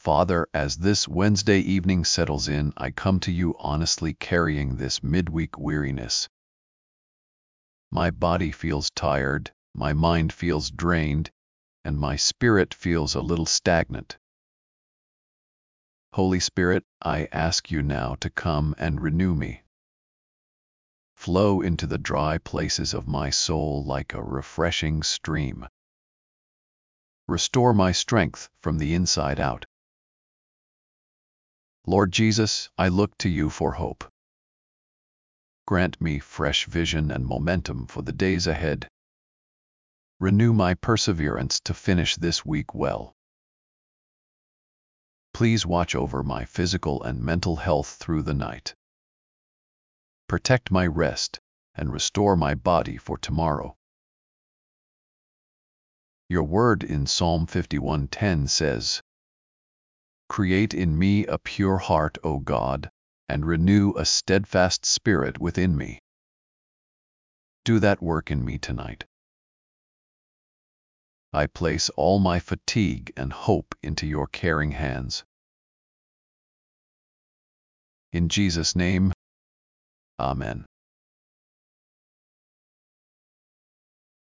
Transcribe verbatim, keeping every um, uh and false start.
Father, as this Wednesday evening settles in, I come to you honestly carrying this midweek weariness. My body feels tired, my mind feels drained, and my spirit feels a little stagnant. Holy Spirit, I ask you now to come and renew me. Flow into the dry places of my soul like a refreshing stream. Restore my strength from the inside out. Lord Jesus, I look to you for hope. Grant me fresh vision and momentum for the days ahead. Renew my perseverance to finish this week well. Please watch over my physical and mental health through the night. Protect my rest and restore my body for tomorrow. Your word in Psalm fifty-one ten says, "Create in me a pure heart, O God, and renew a steadfast spirit within me." Do that work in me tonight. I place all my fatigue and hope into your caring hands. In Jesus' name, Amen.